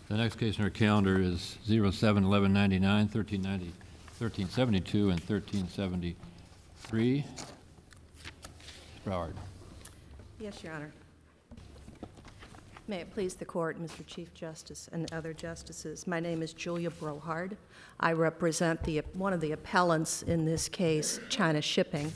The next case on our calendar is 07-1199, 1372, and 1373. Broward. Yes, Your Honor. May it please the Court, Mr. Chief Justice and other justices. My name is Julia Brohard. I represent one of the appellants in this case, China Shipping.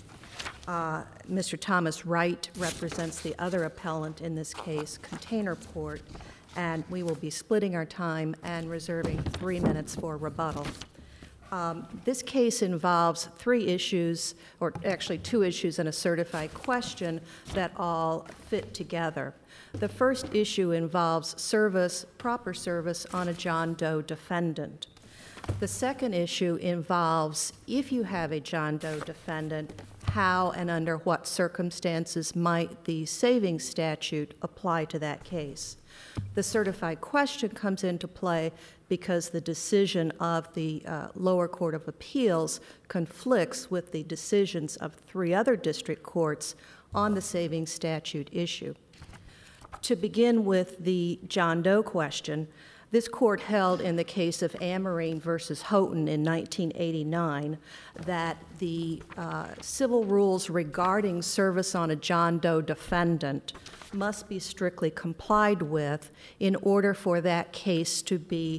Mr. Thomas Wright represents the other appellant in this case, Container Port, and we will be splitting our time and reserving 3 minutes for rebuttal. This case involves 3 issues, or actually 2 issues and a certified question that all fit together. The first issue involves proper service on a John Doe defendant. The second issue involves, if you have a John Doe defendant, how and under what circumstances might the savings statute apply to that case. The certified question comes into play because the decision of the lower court of appeals conflicts with the decisions of 3 other district courts on the savings statute issue. To begin with the John Doe question, this court held in the case of Amarine versus Houghton in 1989 that the civil rules regarding service on a John Doe defendant must be strictly complied with in order for that case to be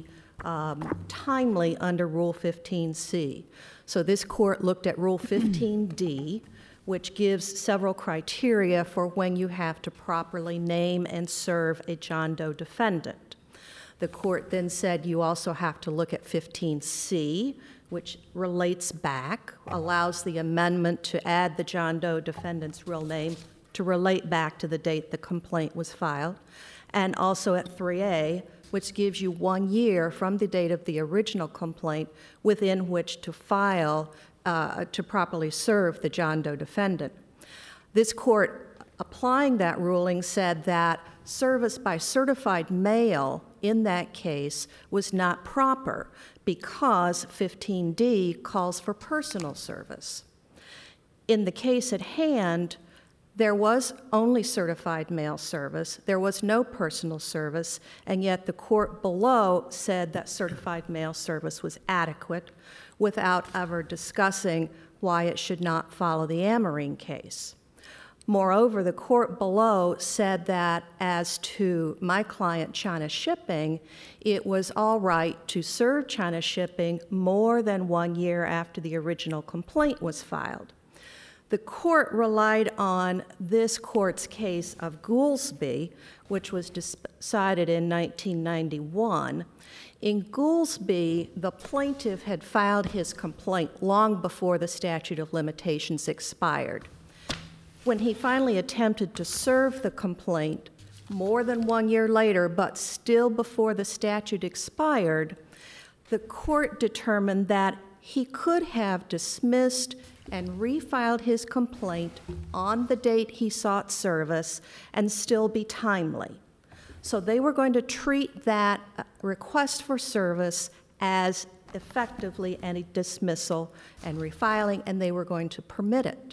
timely under Rule 15C. So this court looked at Rule 15D, which gives several criteria for when you have to properly name and serve a John Doe defendant. The court then said you also have to look at 15C, which relates back, allows the amendment to add the John Doe defendant's real name to relate back to the date the complaint was filed, and also at 3A, which gives you 1 year from the date of the original complaint within which to file to properly serve the John Doe defendant. This court, applying that ruling, said that service by certified mail in that case was not proper because 15D calls for personal service. In the case at hand, there was only certified mail service. There was no personal service, and yet the court below said that certified mail service was adequate without ever discussing why it should not follow the Amarine case. Moreover, the court below said that as to my client, China Shipping, it was all right to serve China Shipping more than 1 year after the original complaint was filed. The court relied on this court's case of Goolsby, which was decided in 1991. In Goolsby, the plaintiff had filed his complaint long before the statute of limitations expired. When he finally attempted to serve the complaint more than 1 year later, but still before the statute expired, the court determined that he could have dismissed and refiled his complaint on the date he sought service and still be timely. So they were going to treat that request for service as effectively any dismissal and refiling, and they were going to permit it.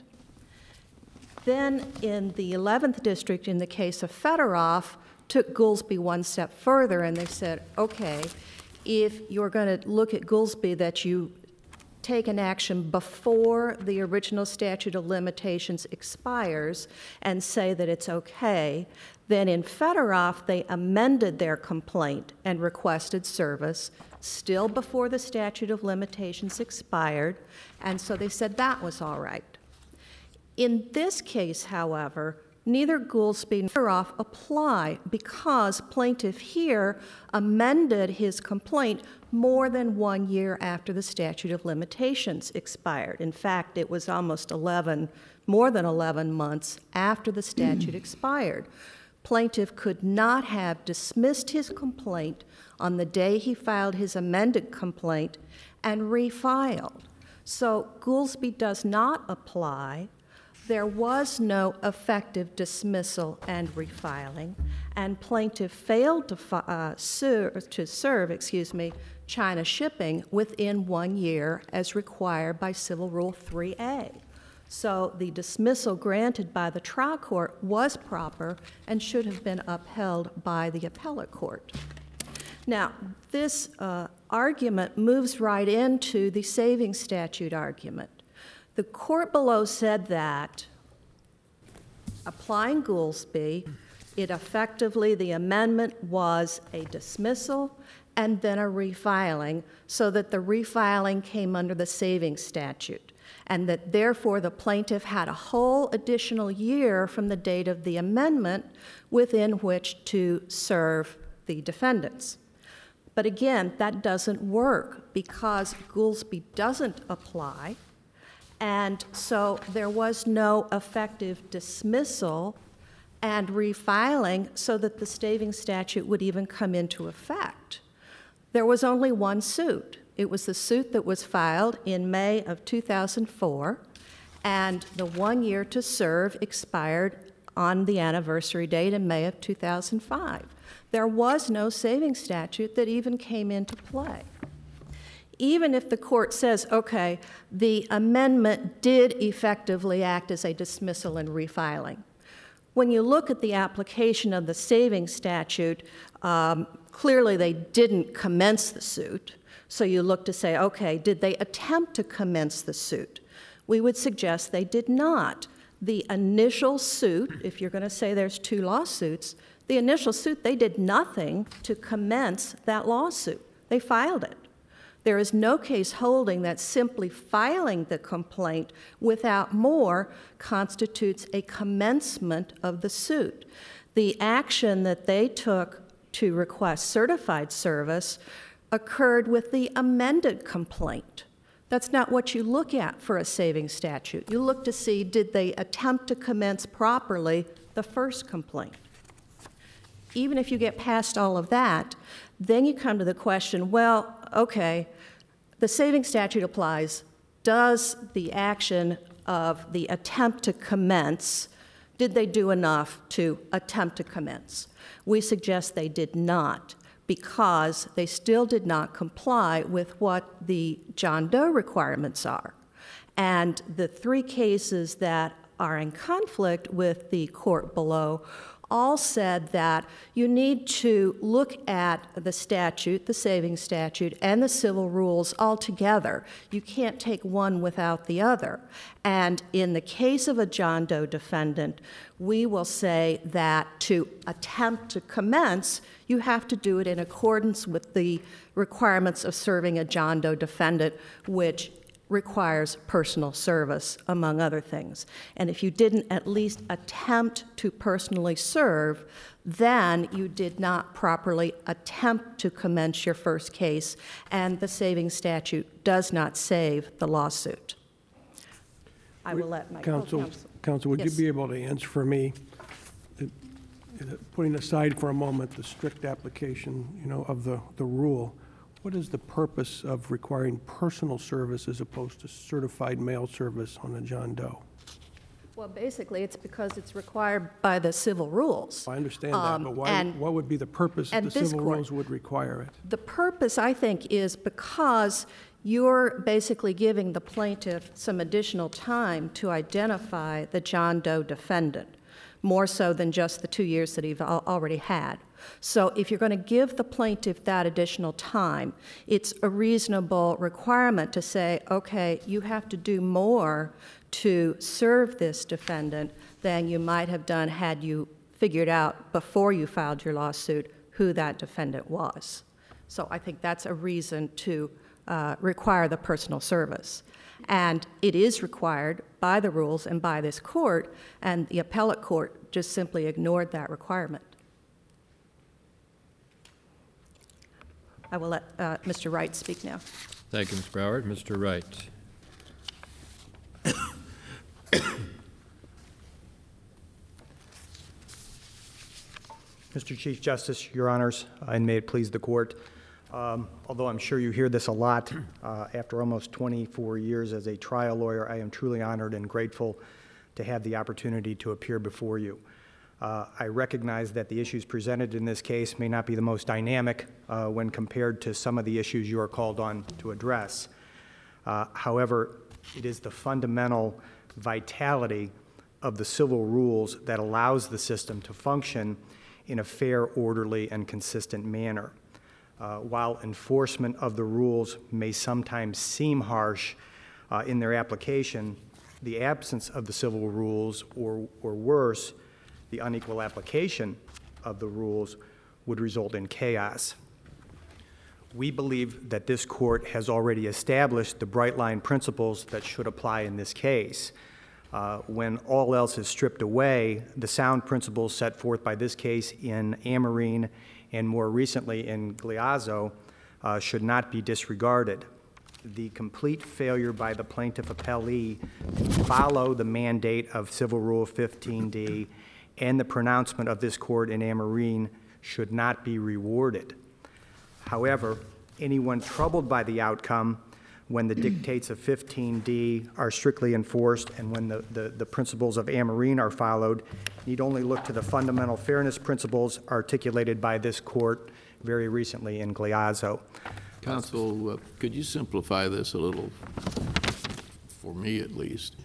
Then in the 11th District, in the case of Fedorov, took Goolsby 1 step further, and they said, okay, if you're going to look at Goolsby that you take an action before the original statute of limitations expires and say that it's okay, then in Fedorov they amended their complaint and requested service still before the statute of limitations expired, and so they said that was all right. In this case, however, neither Goolsby nor Fedorov apply because plaintiff here amended his complaint more than 1 year after the statute of limitations expired. In fact, it was almost more than 11 months after the statute expired. Plaintiff could not have dismissed his complaint on the day he filed his amended complaint and refiled. So Goolsby does not apply. There was no effective dismissal and refiling, and plaintiff failed to serve China Shipping within 1 year as required by Civil Rule 3A. So the dismissal granted by the trial court was proper and should have been upheld by the appellate court. Now, this argument moves right into the savings statute argument. The court below said that applying Goolsbee, the amendment was a dismissal and then a refiling, so that the refiling came under the savings statute, and that therefore the plaintiff had a whole additional year from the date of the amendment within which to serve the defendants. But again, that doesn't work because Goolsbee doesn't apply, and so there was no effective dismissal and refiling so that the savings statute would even come into effect. There was only one suit. It was the suit that was filed in May of 2004, and the 1 year to serve expired on the anniversary date in May of 2005. There was no savings statute that even came into play. Even if the court says, okay, the amendment did effectively act as a dismissal and refiling, when you look at the application of the savings statute, clearly they didn't commence the suit. So you look to say, okay, did they attempt to commence the suit? We would suggest they did not. The initial suit, if you're going to say there's two lawsuits, the initial suit, they did nothing to commence that lawsuit. They filed it. There is no case holding that simply filing the complaint without more constitutes a commencement of the suit. The action that they took to request certified service occurred with the amended complaint. That's not what you look at for a savings statute. You look to see, did they attempt to commence properly the first complaint? Even if you get past all of that, then you come to the question, well, okay, the savings statute applies. Does the action of the attempt to commence, did they do enough to attempt to commence? We suggest they did not, because they still did not comply with what the John Doe requirements are. And the three cases that are in conflict with the court below all said that you need to look at the statute, the savings statute, and the civil rules all together. You can't take one without the other. And in the case of a John Doe defendant, we will say that to attempt to commence, you have to do it in accordance with the requirements of serving a John Doe defendant, which requires personal service, among other things. And if you didn't at least attempt to personally serve, then you did not properly attempt to commence your first case, and the savings statute does not save the lawsuit. I will let my Counsel, would Yes. you be able to answer for me, putting aside for a moment the strict application, of the rule, what is the purpose of requiring personal service as opposed to certified mail service on a John Doe? Well, basically, it's because it's required by the civil rules. I understand that, but what would be the purpose if the civil rules would require it? The purpose, I think, is because you're basically giving the plaintiff some additional time to identify the John Doe defendant, more so than just the 2 years that he's already had. So if you're going to give the plaintiff that additional time, it's a reasonable requirement to say, okay, you have to do more to serve this defendant than you might have done had you figured out before you filed your lawsuit who that defendant was. So I think that's a reason to require the personal service. And it is required by the rules and by this court, and the appellate court just simply ignored that requirement. I will let Mr. Wright speak now. Thank you, Ms. Broward. Mr. Wright. Mr. Chief Justice, Your Honors, and may it please the Court, although I'm sure you hear this a lot, after almost 24 years as a trial lawyer, I am truly honored and grateful to have the opportunity to appear before you. I recognize that the issues presented in this case may not be the most dynamic when compared to some of the issues you are called on to address. However, it is the fundamental vitality of the civil rules that allows the system to function in a fair, orderly, and consistent manner. while enforcement of the rules may sometimes seem harsh in their application, the absence of the civil rules, or worse, the unequal application of the rules, would result in chaos. We believe that this court has already established the bright-line principles that should apply in this case. When all else is stripped away, the sound principles set forth by this case in Amarine and more recently in Gliazzo should not be disregarded. The complete failure by the plaintiff appellee to follow the mandate of Civil Rule 15D and the pronouncement of this court in Amarine should not be rewarded. However, anyone troubled by the outcome when the dictates of 15D are strictly enforced and when the principles of Amarine are followed need only look to the fundamental fairness principles articulated by this court very recently in Gliazzo. Counsel, could you simplify this a little, for me at least?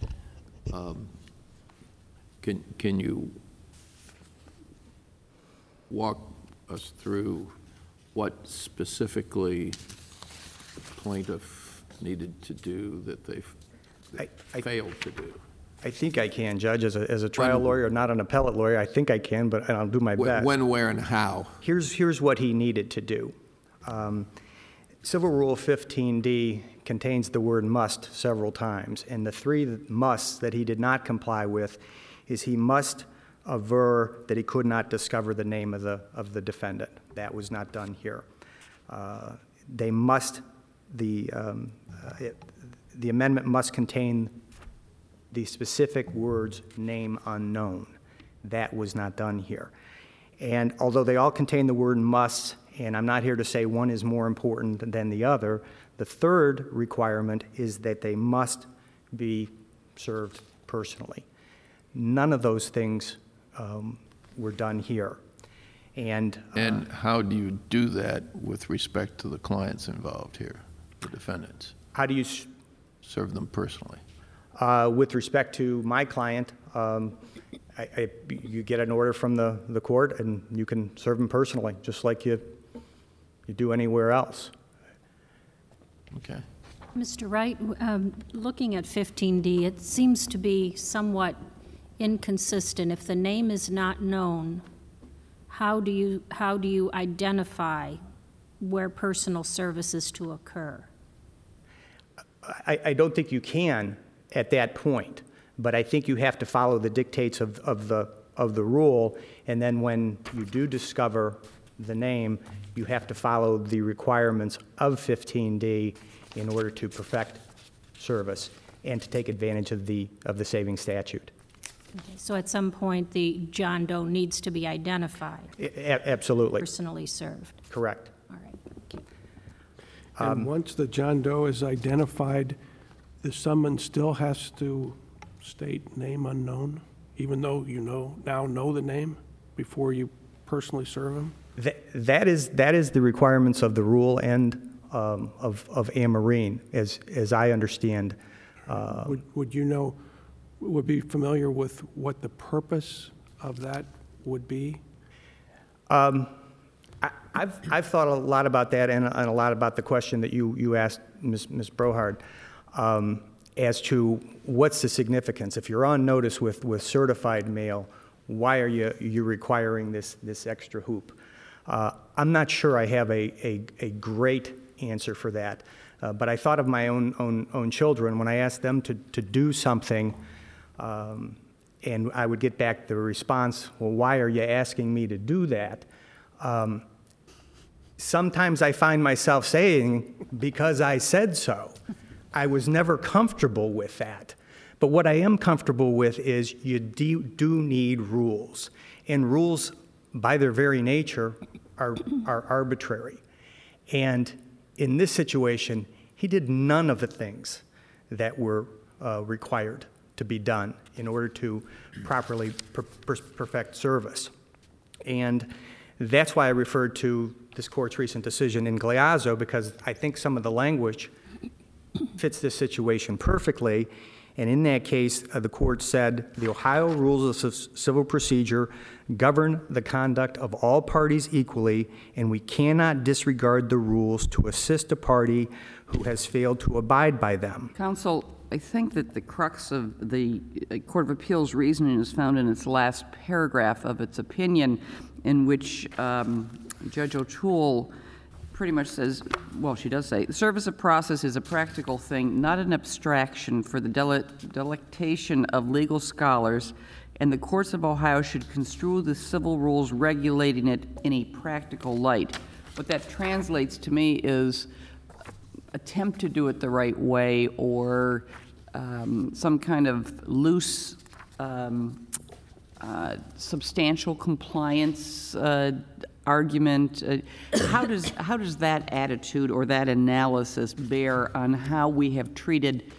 Can you walk us through what specifically the plaintiff needed to do that they failed to do? I think I can, Judge, as a trial lawyer, not an appellate lawyer. I think I can, but I'll do my best. When, where, and how? Here's what he needed to do. Civil Rule 15D contains the word must several times, and the three musts that he did not comply with is he must aver that he could not discover the name of the defendant. That was not done here. The amendment must contain the specific words name unknown. That was not done here. And although they all contain the word must, and I'm not here to say one is more important than the other, the third requirement is that they must be served personally. None of those things were done here. And how do you do that with respect to the clients involved here, the defendants? How do you serve them personally? With respect to my client, you get an order from the court and you can serve them personally, just like you do anywhere else. Okay. Mr. Wright, looking at 15D, it seems to be somewhat inconsistent. If the name is not known, how do you identify where personal service is to occur? I don't think you can at that point, but I think you have to follow the dictates of the rule, and then when you do discover the name, you have to follow the requirements of 15D in order to perfect service and to take advantage of the saving statute. Okay, so at some point, the John Doe needs to be identified. Absolutely. Personally served. Correct. All right, thank you. And once the John Doe is identified, the summons still has to state name unknown, even though you now know the name before you personally serve him? That is the requirements of the rule and of Amarine, as I understand. Would be familiar with what the purpose of that would be? I've thought a lot about that and a lot about the question that you asked, Ms. Brohard, as to what's the significance. If you're on notice with certified mail, why are you requiring this extra hoop? I'm not sure I have a great answer for that, but I thought of my own children when I asked them to do something, and I would get back the response, well, why are you asking me to do that? Sometimes I find myself saying, because I said so. I was never comfortable with that. But what I am comfortable with is you do need rules. And rules, by their very nature, are arbitrary. And in this situation, he did none of the things that were required to be done in order to properly perfect service. And that's why I referred to this court's recent decision in Gliazzo, because I think some of the language fits this situation perfectly. And in that case, the court said, the Ohio Rules of Civil Procedure govern the conduct of all parties equally, and we cannot disregard the rules to assist a party who has failed to abide by them. Counsel, I think that the crux of the Court of Appeals reasoning is found in its last paragraph of its opinion, in which Judge O'Toole pretty much says, well, she does say, the service of process is a practical thing, not an abstraction for the delectation of legal scholars, and the courts of Ohio should construe the civil rules regulating it in a practical light. What that translates to me is attempt to do it the right way, or some kind of loose substantial compliance argument. How does that attitude or that analysis bear on how we have treated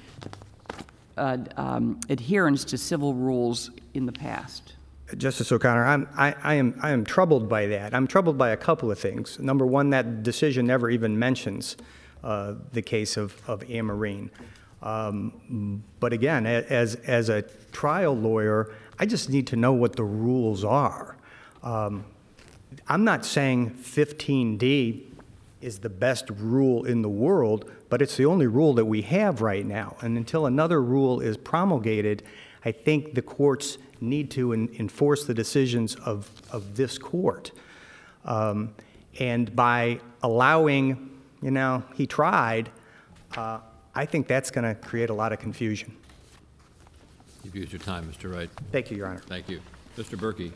adherence to civil rules in the past? Justice O'Connor, I am troubled by that. I'm troubled by a couple of things. Number one, that decision never even mentions the case of Amarine. But again, as a trial lawyer, I just need to know what the rules are. I'm not saying 15D is the best rule in the world, but it's the only rule that we have right now. And until another rule is promulgated, I think the courts need to enforce the decisions of this court. And by allowing, he tried, I think that's going to create a lot of confusion. You've used your time, Mr. Wright. Thank you, Your Honor. Thank you. Mr. Berkey.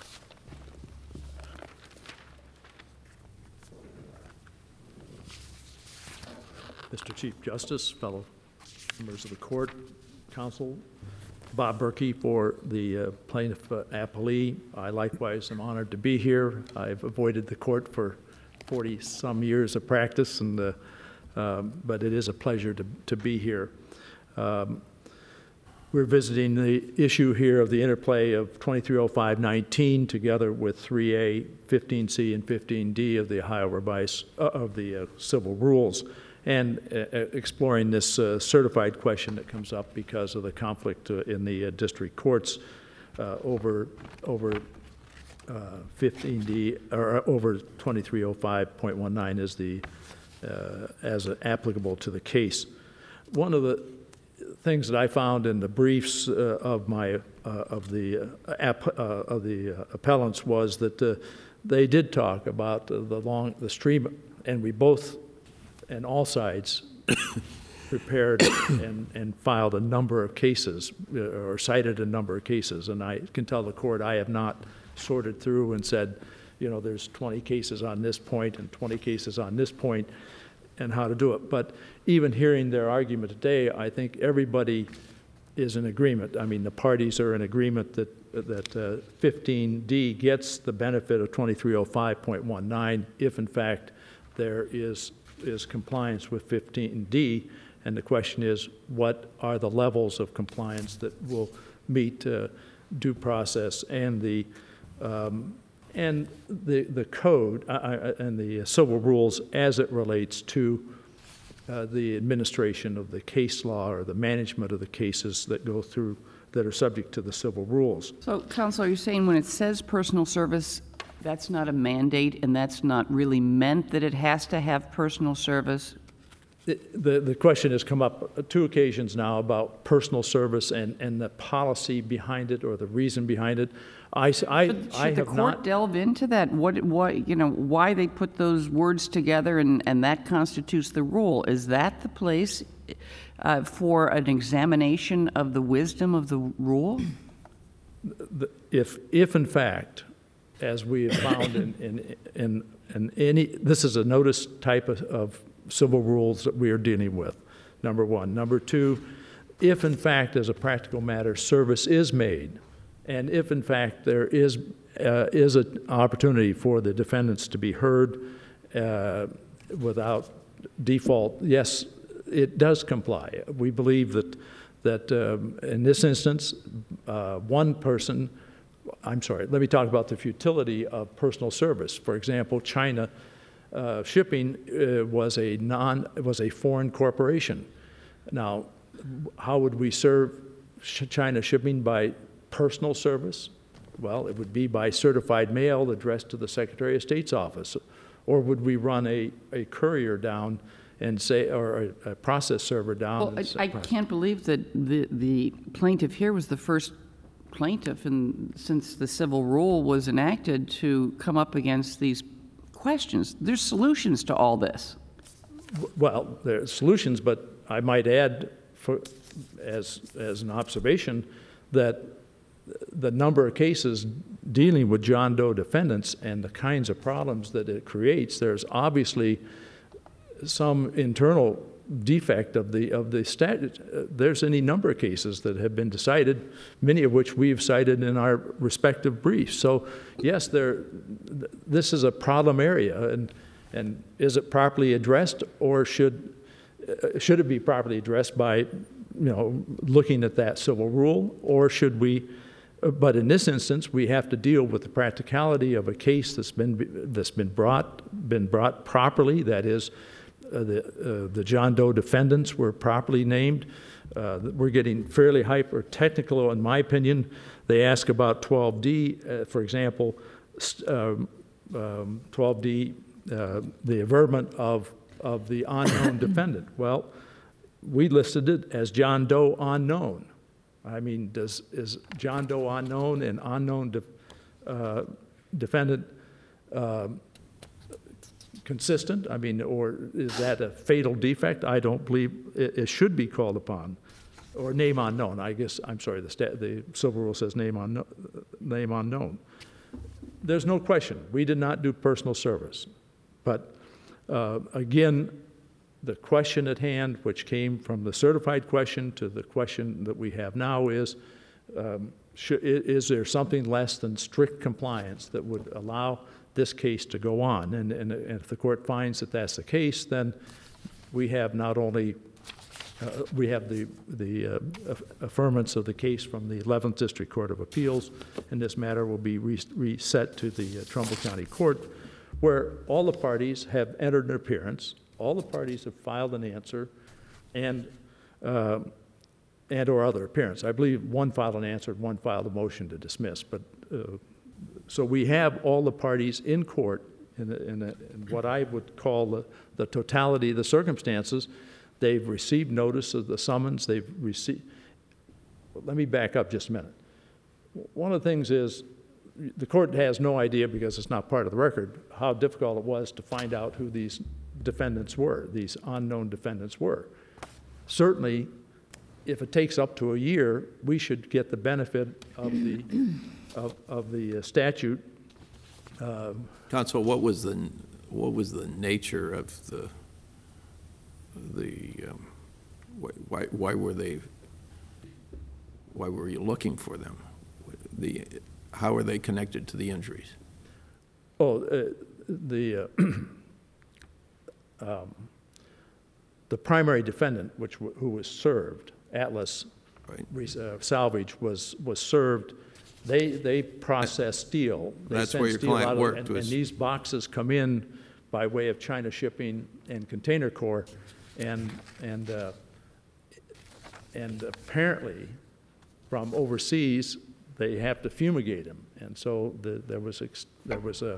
Mr. Chief Justice, fellow members of the court, counsel, Bob Berkey for the plaintiff appellee. I likewise am honored to be here. I've avoided the court for 40-some years of practice, and but it is a pleasure to be here. We're visiting the issue here of the interplay of 2305-19 together with 3A, 15C, and 15D of the Ohio Revised of the Civil Rules, and exploring this certified question that comes up because of the conflict in the district courts over 15D or over 2305.19 as the as applicable to the case. One of the things that I found in the briefs of the appellants was that they did talk about the stream, and we both, and all sides, prepared and filed a number of cases, or cited a number of cases. And I can tell the court I have not sorted through and said, there's 20 cases on this point and 20 cases on this point, and how to do it. But even hearing their argument today, I think everybody is in agreement. I mean, the parties are in agreement that 15D gets the benefit of 2305.19 if, in fact, there is compliance with 15D. And the question is, what are the levels of compliance that will meet due process and the code and the civil rules as it relates to the administration of the case law or the management of the cases that go through, that are subject to the civil rules. So, counsel, are you saying when it says personal service, that's not a mandate and that's not really meant that it has to have personal service? The question has come up 2 occasions now about personal service and the policy behind it or the reason behind it. Should the court delve into that? Why they put those words together and that constitutes the rule? Is that the place for an examination of the wisdom of the rule? If in fact, as we have found in any, this is a notice type of civil rules that we are dealing with, number one. Number two, if in fact, as a practical matter, service is made, and if in fact there is an opportunity for the defendants to be heard without default, yes, it does comply. We believe that in this instance, one person, let me talk about the futility of personal service. For example, China Shipping was a foreign corporation. Now, how would we serve China shipping by personal service? Well, it would be by certified mail addressed to the Secretary of State's office. Or would we run a courier down and say, or a process server down? Well, I can't believe that the plaintiff here was the first plaintiff since the civil rule was enacted to come up against these questions. There's solutions to all this. Well, there are solutions, but I might add, as an observation, that the number of cases dealing with John Doe defendants and the kinds of problems that it creates, there's obviously some internal defect of the statute. There's any number of cases that have been decided, many of which we've cited in our respective briefs. So yes, this is a problem area, and is it properly addressed, or should it be properly addressed by looking at that civil rule, or should we? But in this instance, we have to deal with the practicality of a case that's been brought properly. That is, the John Doe defendants were properly named. We're getting fairly hyper-technical, in my opinion. They ask about 12D, for example, 12D, the averment of the unknown defendant. Well, we listed it as John Doe unknown. I mean, is John Doe unknown and unknown defendant consistent? I mean, or is that a fatal defect? I don't believe it should be called upon. Or name unknown. I guess, I'm sorry, the civil rule says name unknown. There's no question. We did not do personal service. But again, the question at hand, which came from the certified question to the question that we have now, is there something less than strict compliance that would allow this case to go on? And if the court finds that that's the case, then we have not only we have the affirmance of the case from the 11th District Court of Appeals, and this matter will be reset to the Trumbull County Court, where all the parties have entered an appearance. All the parties have filed an answer and or other appearance. I believe one filed an answer and one filed a motion to dismiss. But so we have all the parties in court in what I would call the totality of the circumstances. They've received notice of the summons. They've received. Let me back up just a minute. One of the things is the court has no idea, because it's not part of the record, how difficult it was to find out who these defendants were, these unknown defendants were. Certainly, if it takes up to a year, we should get the benefit of the statute. Counsel, what was the nature of why were you looking for them? How are they connected to the injuries? The primary defendant, who was served, Atlas Salvage, was served. They process steel. That's where your client worked. And these boxes come in by way of China Shipping and Container Corps, and apparently from overseas they have to fumigate them, and so there was a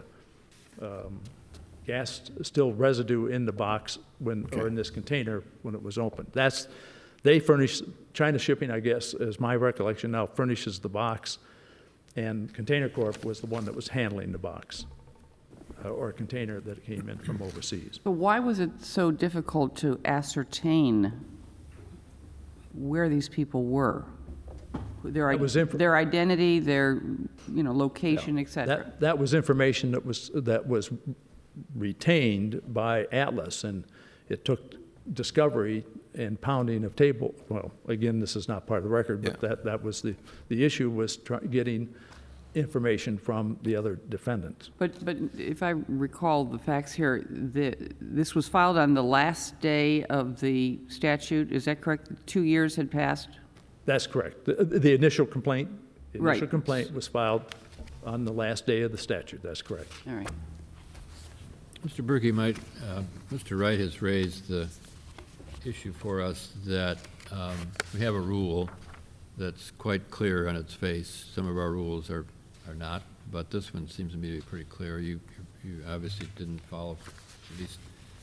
gas still residue in the box or in this container when it was opened. They furnish, China Shipping, I guess, is my recollection now, furnishes the box, and Container Corp was the one that was handling the box or a container that came in from overseas. But why was it so difficult to ascertain where these people were? Their identity, their location, etc. That was information that was retained by Atlas, and it took discovery and pounding of table. Well, again, this is not part of the record, but that was the issue, was getting information from the other defendants. But if I recall the facts here, this was filed on the last day of the statute. Is that correct? 2 years had passed? That's correct. The initial complaint was filed on the last day of the statute. That's correct. All right. Mr. Berkey, Mr. Wright has raised the issue for us that we have a rule that's quite clear on its face. Some of our rules are not, but this one seems to me to be pretty clear. You obviously didn't follow, at least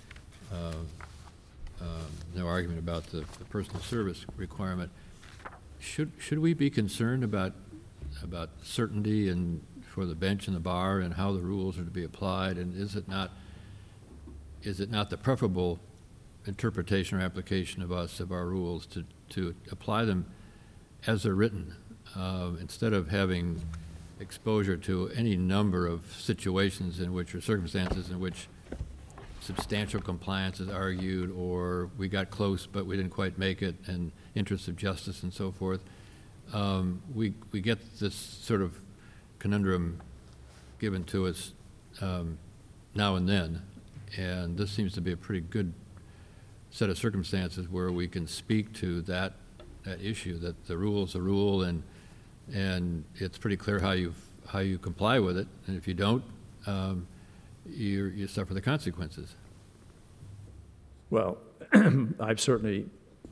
no argument about the personal service requirement. Should we be concerned about certainty and for the bench and the bar and how the rules are to be applied? And is it not the preferable interpretation or application of our rules to apply them as they're written, instead of having exposure to any number of situations in which, or circumstances in which, substantial compliance is argued, or we got close but we didn't quite make it, and interests of justice and so forth. We get this sort of conundrum given to us now and then, and this seems to be a pretty good set of circumstances where we can speak to that issue, that the rule is a rule, and it's pretty clear how you comply with it, and if you don't, you suffer the consequences. Well, I've certainly,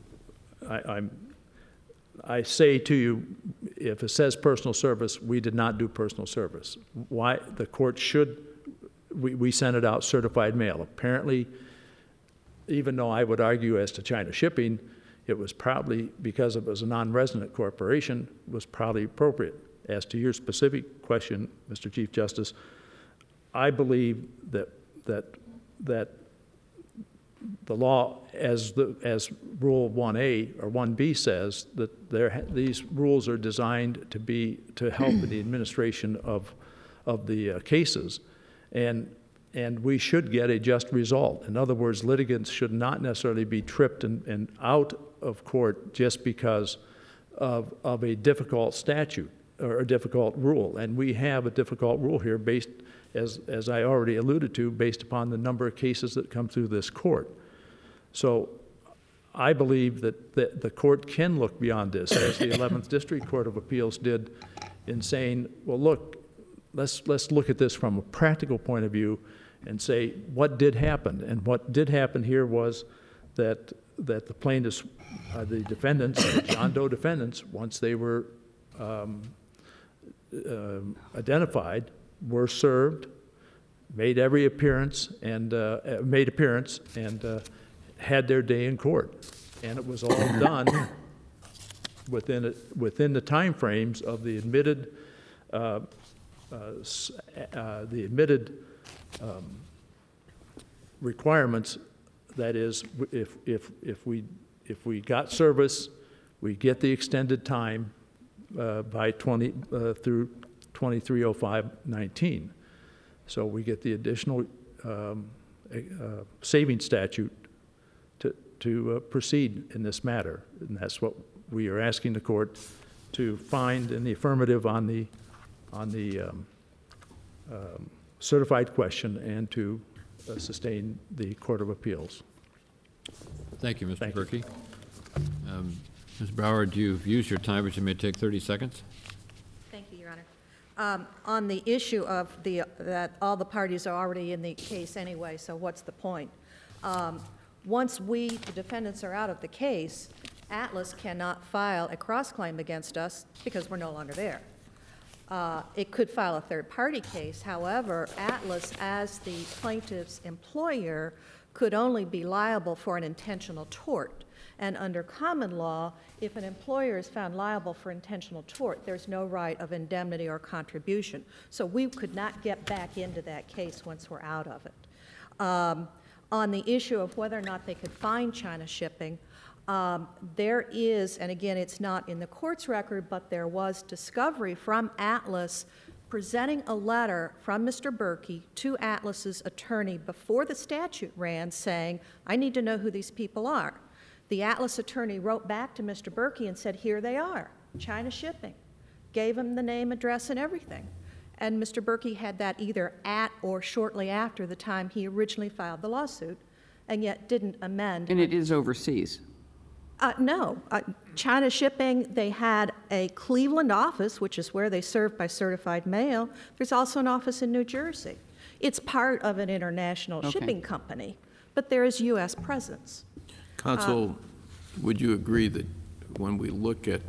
I say to you, if it says personal service, we did not do personal service. Why? The court should, we sent it out certified mail. Apparently, even though I would argue as to China Shipping, it was probably, because it was a non-resident corporation, was probably appropriate. As to your specific question, Mr. Chief Justice, I believe that the law, as Rule 1A or 1B says, that these rules are designed to help in the administration of the cases, and we should get a just result. In other words, litigants should not necessarily be tripped and out of court just because of a difficult statute or a difficult rule. And we have a difficult rule here based, as I already alluded to, based upon the number of cases that come through this court. So I believe that the court can look beyond this, as the 11th District Court of Appeals did, in saying, well, look, let's look at this from a practical point of view and say, what did happen? And what did happen here was that the plaintiffs, the defendants, the John Doe defendants, once they were identified, were served, made appearance, and had their day in court, and it was all done within the time frames of the admitted requirements. That is, if we got service, we get the extended time by through 2305-19. So we get the additional saving statute to proceed in this matter, and that's what we are asking the court to find in the affirmative on the certified question and to sustain the Court of Appeals. Thank you, Mr. Berkey. Ms. Broward, you've used your time, but you may take 30 seconds. Thank you, Your Honor. On the issue of that all the parties are already in the case anyway, so what's the point? Once we, the defendants, are out of the case, Atlas cannot file a cross-claim against us because we're no longer there. It could file a third-party case. However, Atlas, as the plaintiff's employer, could only be liable for an intentional tort. And under common law, if an employer is found liable for intentional tort, there's no right of indemnity or contribution. So we could not get back into that case once we're out of it. On the issue of whether or not they could find China Shipping, there is, and again, it's not in the court's record, but there was discovery from Atlas presenting a letter from Mr. Berkey to Atlas's attorney before the statute ran saying, I need to know who these people are. The Atlas attorney wrote back to Mr. Berkey and said, here they are, China Shipping. Gave him the name, address, and everything. And Mr. Berkey had that either at or shortly after the time he originally filed the lawsuit, and yet didn't amend. And it is overseas? No. China Shipping, they had a Cleveland office, which is where they serve by certified mail. There's also an office in New Jersey. It's part of an international shipping company, but there is U.S. presence. Counsel, would you agree that when we look at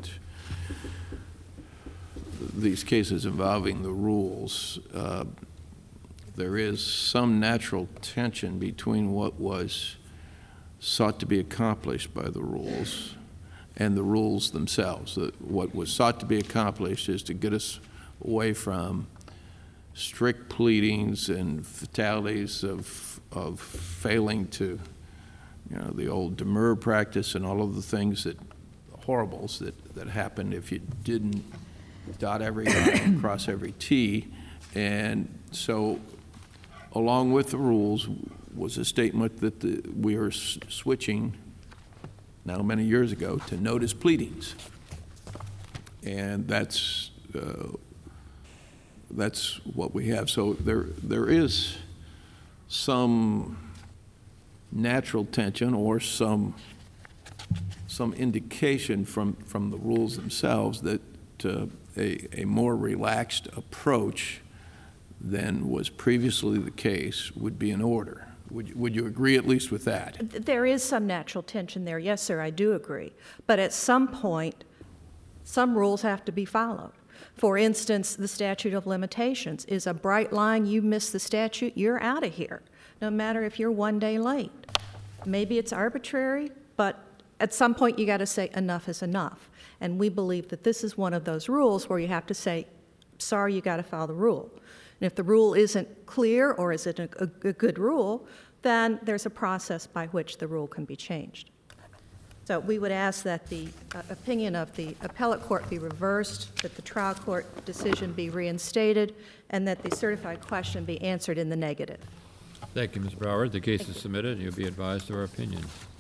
these cases involving the rules, there is some natural tension between what was sought to be accomplished by the rules and the rules themselves? What was sought to be accomplished is to get us away from strict pleadings and fatalities of failing to, the old demur practice and all of the things horribles that happened if you didn't dot every I and cross every T. And so along with the rules was a statement that we are switching now many years ago to notice pleadings. And that's what we have. So there is some natural tension or some indication from the rules themselves that a more relaxed approach than was previously the case would be in order. Would you agree at least with that? There is some natural tension there. Yes, sir, I do agree. But at some point, some rules have to be followed. For instance, the statute of limitations is a bright line. You miss the statute, you're out of here, no matter if you're 1 day late. Maybe it's arbitrary, but at some point you got to say enough is enough. And we believe that this is one of those rules where you have to say, sorry, you got to follow the rule. And if the rule isn't clear or isn't a good rule, then there's a process by which the rule can be changed. So we would ask that the opinion of the appellate court be reversed, that the trial court decision be reinstated, and that the certified question be answered in the negative. Thank you, Ms. Broward. The case is submitted, and you'll be advised of our opinion.